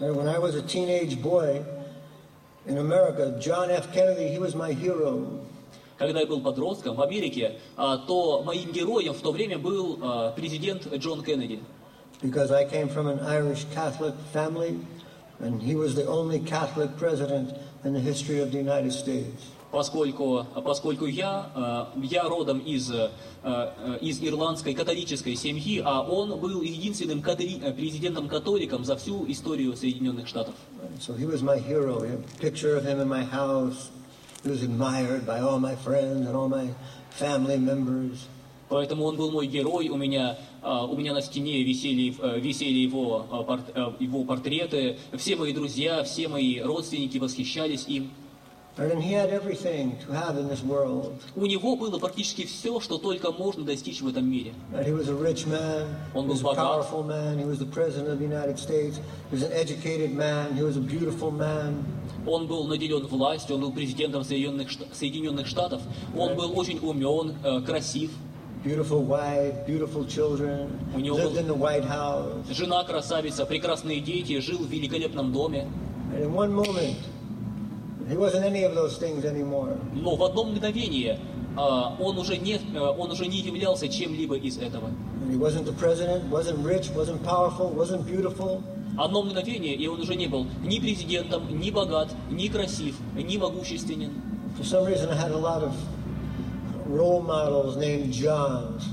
When I was a teenage boy in America, John F. Kennedy, he was my hero. Когда я был подростком в Америке, то моим героем в то время был президент Джон Кеннеди. Because I came from an Irish Catholic family, and he was the only Catholic president in the history of the United States. Поскольку я родом из ирландской католической семьи, а он был единственным президентом-католиком за всю историю Соединенных Штатов. So he was my hero. I have a picture of him in my house. He was admired by all my friends and all my family members. Поэтому он был мой герой. У меня на стене висели его портреты. Все мои друзья, все мои родственники восхищались им. And he had everything to have in this world. У него было практически все, что только можно достичь в этом мире. He was a rich man. Он He был was a богат. powerful man. He was the president of the United States. He was an educated man. He was a beautiful man. Он был наделен властью, он был президентом Соединенных Штатов. Он был очень умен, красив. Beautiful wife, beautiful children. У него Lived in the White House. Жена красавица, прекрасные дети, жил в великолепном доме. And in one moment, he wasn't any of those things anymore. Но в одно мгновение он уже не являлся чем-либо из этого. He wasn't the president, wasn't rich, wasn't powerful, wasn't beautiful. Одно мгновение, и он уже не был ни президентом, ни богат, ни красив, ни могущественен. For some reason, I had a lot of role models named Johns.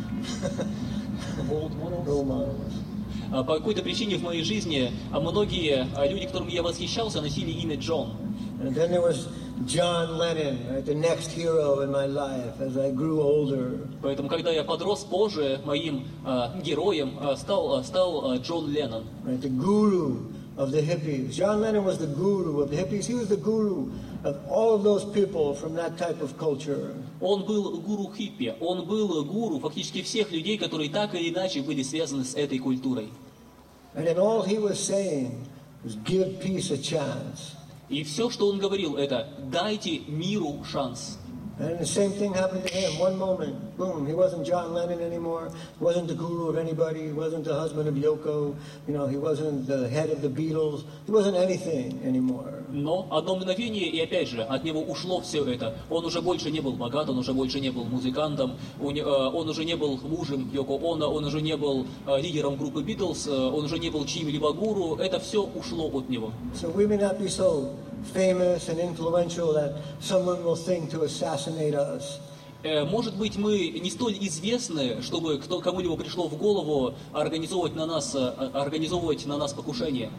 Role models. По какой-то причине в моей жизни многие люди, которым я восхищался, носили имя Джон. And then there was John Lennon, right, the next hero in my life as I grew older. Поэтому, когда я подрос позже, моим героем стал Джон Леннон. Right, the guru of the hippies. John Lennon was the guru of the hippies. He was the guru of all of those people from that type of culture. Он был гуру хиппи, он был гуру фактически всех людей, которые так или иначе были связаны с этой культурой. And then all he was saying was give peace a chance. И все, что он говорил, это «дайте миру шанс». And the same thing happened to him. One moment, boom, he wasn't John Lennon anymore. He wasn't the guru of anybody. He wasn't the husband of Yoko. You know, he wasn't the head of the Beatles. He wasn't anything anymore. Но одно мгновение, и опять же, от него ушло все это. Он уже больше не был богат, он уже больше не был музыкантом, он уже не был мужем Йоко Оно, он уже не был лидером группы Beatles, он уже не был чьим-либо гуру. Это все ушло от него. So we may not be so famous and influential that someone will think to assassinate us. Может быть, мы не столь известны, чтобы кому-либо пришло в голову организовывать на нас покушение.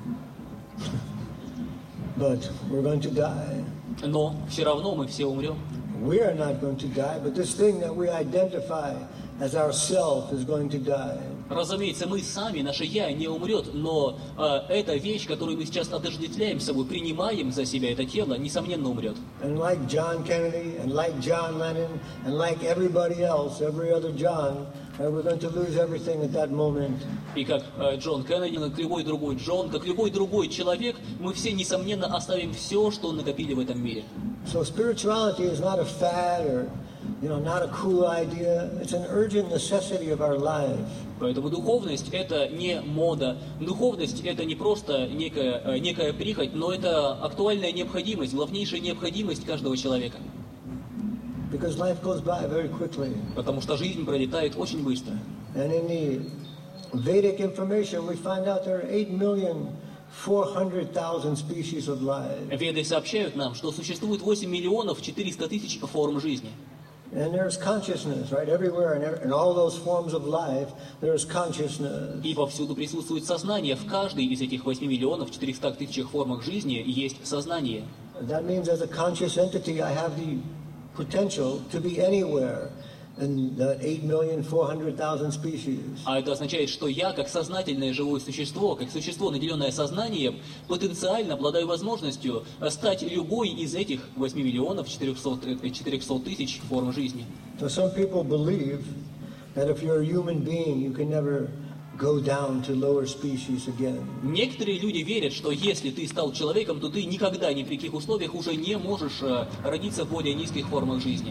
But we're going to die. Но все равно мы все умрем. We are not going to die, but this thing that we identify as ourself is going to die. Разумеется, мы сами, наше «я» не умрет, но эта вещь, которую мы сейчас отождествляем с собой, принимаем за себя это тело, несомненно умрет. And like John Kennedy, and like John Lennon, and like everybody else, every other John, we're going to lose everything at that moment. И как Джон Кеннеди, как любой другой Джон, как любой другой человек, мы все, несомненно, оставим все, что накопили в этом мире. So spirituality is not a fad or, not a cool idea. It's an urgent necessity of our life. Поэтому духовность – это не мода. Духовность – это не просто некая прихоть, но это актуальная необходимость, главнейшая необходимость каждого человека. Because life goes by very quickly. Потому что жизнь пролетает очень быстро. And in the Vedic information, we find out there are 8,400,000 species of life. Веды сообщают нам, что существует 8 миллионов 400 тысяч форм жизни. And there's consciousness, right? Everywhere, in all those forms of life, there's consciousness. И повсюду присутствует сознание. В каждой из этих 8 миллионов 400 тысяч формах жизни есть сознание. That means as a conscious entity, I have the potential to be anywhere in that 8,400,000 species. А это означает, что я, как сознательное живое существо, как существо, наделенное сознанием, потенциально обладаю возможностью стать любой из этих 8 миллионов 400 тысяч форм жизни. So some people believe that if you're a human being, you can never go down to lower species again. Некоторые люди верят, что если ты стал человеком, то ты никогда ни при каких условиях уже не можешь родиться в более низких формах жизни.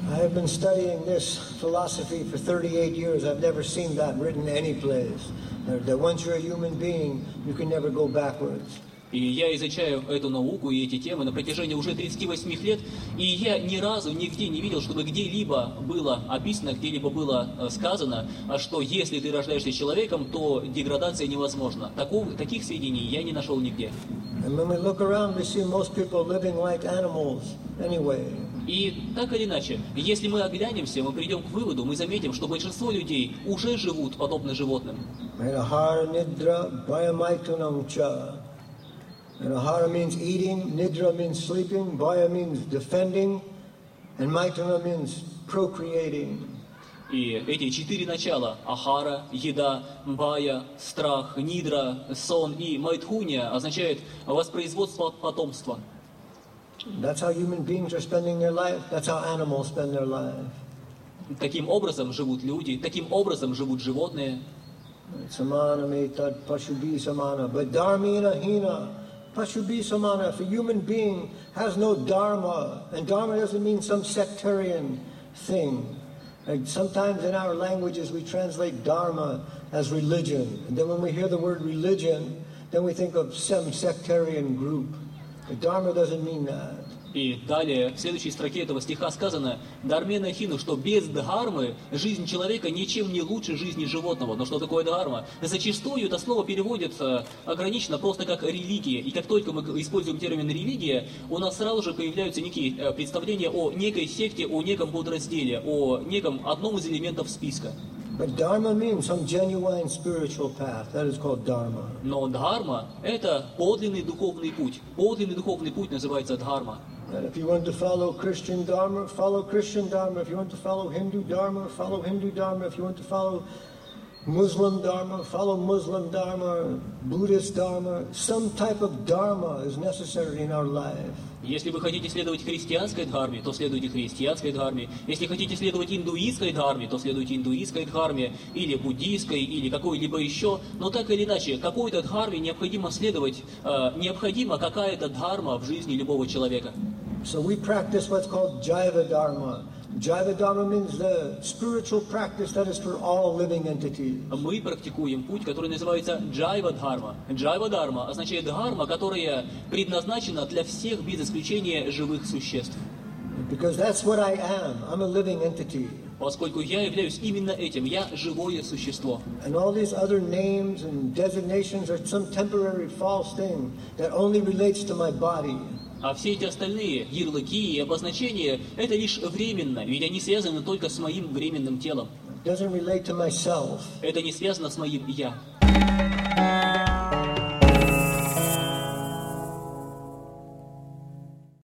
I have been studying this philosophy for 38 years. I've never seen that written any place. That once you're a human being, you can never go backwards. И я изучаю эту науку и эти темы на протяжении уже 38 лет, и я ни разу нигде не видел, чтобы где-либо было описано, где-либо было сказано, что если ты рождаешься человеком, то деградация невозможна. Таких сведений я не нашел нигде. И так или иначе, если мы оглянемся, мы придем к выводу, мы заметим, что большинство людей уже живут подобно животным. Ahara means eating, nidra means sleeping, bhaya means defending, and maitana means procreating. И эти 4 начала – ахара, еда, бая, страх, нидра, сон и майтхуния – означают воспроизводство потомства. That's how human beings are spending their life. That's how animals spend their life. Таким образом живут люди, таким образом живут животные. Samana me tad pashubi samana, but dharmina hina. Pashubi samana, if a human being has no dharma, and dharma doesn't mean some sectarian thing. Like sometimes in our languages we translate dharma as religion. And then when we hear the word religion, then we think of some sectarian group. But dharma doesn't mean that. И далее, в следующей строке этого стиха сказано «Дharmena хину», что без дхармы жизнь человека ничем не лучше жизни животного. Но что такое дхарма? Зачастую это слово переводят ограниченно просто как религия. И как только мы используем термин «религия», у нас сразу же появляются некие представления о некой секте, о неком подразделе, о неком одном из элементов списка. But dharma means some genuine spiritual path. That is called dharma. Но дхарма – это подлинный духовный путь. Подлинный духовный путь называется дхарма. And if you want to follow Christian dharma, follow Christian dharma. If you want to follow Hindu dharma, follow Hindu dharma. If you want to follow Muslim dharma, follow Muslim dharma, Buddhist dharma. Some type of dharma is necessary in our life. Если вы хотите следовать христианской дхарме, то следуйте христианской дхарме. Если хотите следовать индуистской дхарме, то следуйте индуистской дхарме, или буддийской, или какой-либо еще. Но так или иначе, какой-то дхарме необходимо следовать, необходима какая-то дхарма в жизни любого человека. So we practice what's called Jaiva Dharma. Jaiva Dharma means the spiritual practice that is for all living entities. Мы практикуем путь, который называется Джайва Дхарма. Джайва Дхарма означает дхарма, которая предназначена для всех без исключения живых существ. Because that's what I am. I'm a living entity. Поскольку я являюсь именно этим, я живое существо. And all these other names and designations are some temporary false thing that only relates to my body. А все эти остальные ярлыки и обозначения – это лишь временно, ведь они связаны только с моим временным телом. It doesn't relate to myself. Это не связано с моим «я».